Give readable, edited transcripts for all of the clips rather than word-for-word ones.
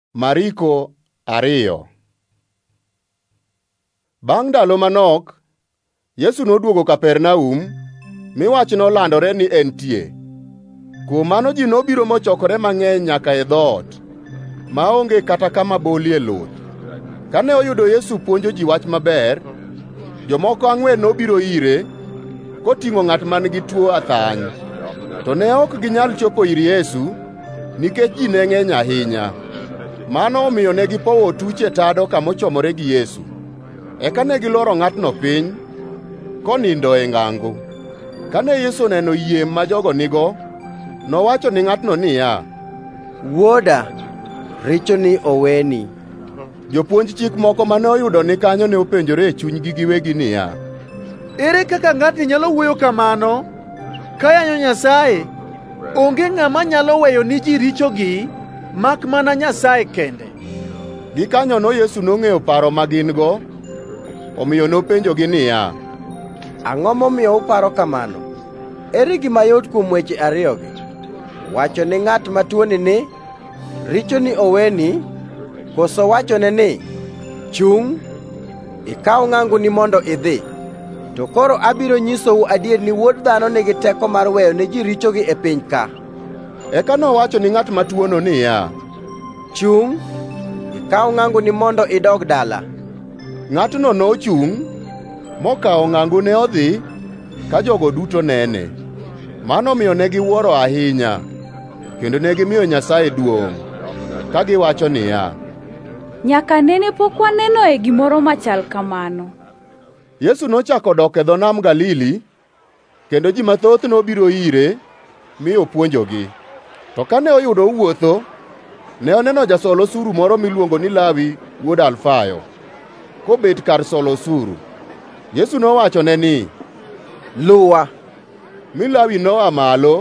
Mariko 2. Bang' ndalo manok, Yesu noduogo Kapernaum, mi wach nolandore ni entie. Kuom mano ji nobiro mochokore mang'eny nyaka e dhoot, maonge kata kama bolie luth. Kane oyudo Yesu puonjo ji wach maber, jomoko 4 nobiro ire, koting'o ng'at man-gi tuo athany. To ne ok ginyal chopo ir Yesu, nikech ji ne ng'eny ahinya. Mano omiyo ne gipowo tuche tado kamochomore gi Yesu. Eka ne giloro ng'atno piny, konindo e ng'ango. Kane Yesu oneno yie ma jogo nigo, nowacho ni ng'atno niya, "Wuoda, richoni oweni." Jopuonj chik moko mane oyudo ni kanyo ne openjore e chunygi giwegi niya, "Ere kaka ng'atni nyalo wuoyo kamano? Ka yanyo Nyasaye, onge ng'ama nyalo weyo ni ji richogi mak mana Nyasaye kende." Gikanyono Yesu nong'eyo paro ma gin-go, omiyo nopenjogi niya, "Ang'o momiyo uparo kamano? Ere gima yot kuom weche ariyogi? Wacho ni ng'at matuoni ni, richoni oweni, koso wachone ni, chung', ikaw ng'anguni mondo idhi? To koro abiro nyisou adier ni Wuod Dhano nigi teko mar weyo ne ji richogi e piny ka." Eka nowacho ni ng'at matuono niya, "Chung', ikaw ng'anguni mondo idog dala." Ng'atno nochungʼ, mokawo ng'angune odhi, ka jogo duto nene. Mano omiyo ne giwuoro ahinya, kendo ne gimiyo Nyasaye duongʼ, ka giwacho niya, "Nyaka nene pok wanenoe gimoro machal kamano." Yesu nochako dok e dho nam Galili, kendo ji mathoth nobiro ire, mi opuonjogi. To kane oyudo owuotho, ne oneno jasol osuru moro miluongo ni Lawi wuod Alfayo, kobet kar solo osuru. Yesu nowachone ni, "Luwa." Mi Lawi noa malo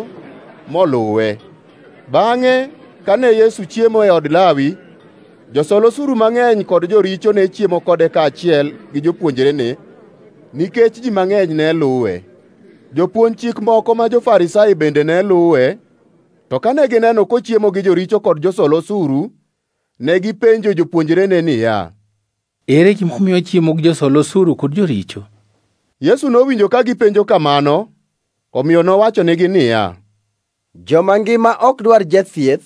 moluwe. Bang'e, kane Yesu chiemo e od Lawi, josol osuru mang'eny kod joricho ne chiemo kode kaachiel gi jopuonjrene, nikech ji mang'eny ne luwe. Jopuonj chik moko ma jo-Farisai bende ne luwe, to kane gineno kochiemo gi joricho kod josol osuru, ne gipenjo jopuonjrene niya, "Ere gimomiyo chiemo gi josol osuru kod joricho?" Yesu nowinjo ka gipenjo kamano, omiyo nowachonegi niya, "Joma ngima ok dwar jathieth,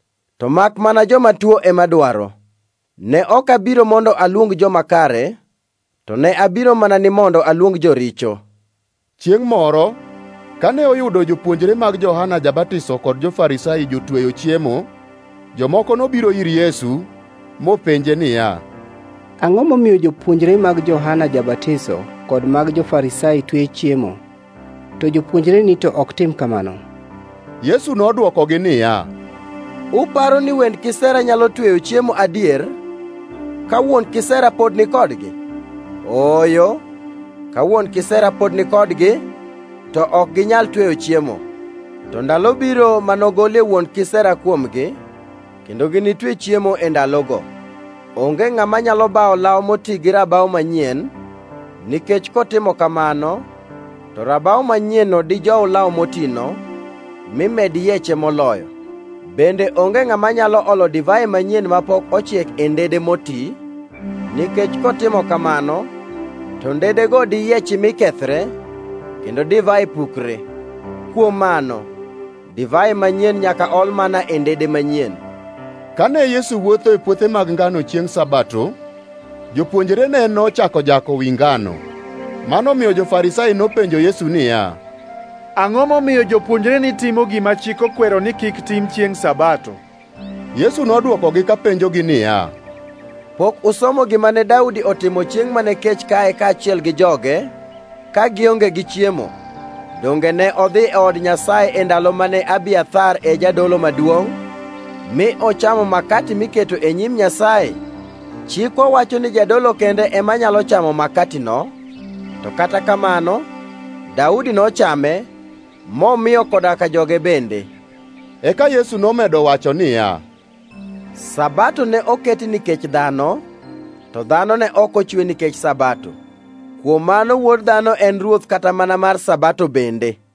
to mak mana joma tuo ema dwaro. Ne ok abiro mondo aluong joma kare, to ne abiro mana ni mondo aluong joricho." Chiengʼ moro, kane oyudo jopuonjre mag Johana ja-Batiso kod jo-Farisai jotweyo chiemo, jomoko nobiro ir Yesu mopenje niya, "Ang'o momiyo jopuonjre mag Johana ja-Batiso kod mag jo-Farisai tweyo chiemo, to jopuonjreni to ok tim kamano?" Yesu nodwokogi niya, "Uparo ni wend kisera nyalo tweyo chiemo adier, ka wuon kisera pod ni kodgi? Ooyo, ka wuon kisera pod ni kodgi, to ok ginyal tweyo chiemo. To ndalo biro manogolie wuon kisera kuomgi, kendo ginitwe chiemo e ndalogo. Onge ng'ama nyalo bawo law moti gi rabaw manyien, nikech kotimo kamano, to rabaw manyien-no dijow law motino, mi med yeche moloyo. Bende onge ng'ama nyalo olo divai manyien mapok ochiek e ndede moti, nikech kotimo kamano, to ndedego diyiechi mi kethre, kendo divai pukre. Kuom mano, divai manyien nyaka ol mana e ndede manyien." Kane Yesu wuotho e puothe mag ngano chiengʼ Sabato, jopuonjrene nochako jako wi ngano. Mano omiyo jo-Farisai nopenjo Yesu niya, "Ang'o momiyo jopuonjreni timo gima chik okwero ni kik tim chiengʼ Sabato?" Yesu nodwokogi kapenjogi niya, "Pok usomo gima ne Daudi otimo chiengʼ mane kech kaye kaachiel gi joge, ka gionge gi chiemo? Donge ne odhi e od Nyasaye e ndalo mane Abiathar e jadolo maduongʼ, mi ochamo makati miketo e nyim Nyasaye? Chikwa wacho ni jadolo kende ema nyalo chamo makatino, to kata kamano, Daudi nochame, momiyo koda ka joge bende." Eka Yesu nomedo wacho niya, "Sabato ne oketi nikech dhano, to dhano ne ok ochwe nikech Sabato. Kuom mano Wuod Dhano en Ruoth kata mana mar Sabato bende."